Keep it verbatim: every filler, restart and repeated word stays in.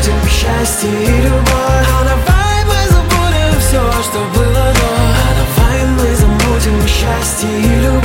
замутим счастье и любовь. А давай мы забудем все, что было до. А давай мы замутим счастье и любовь.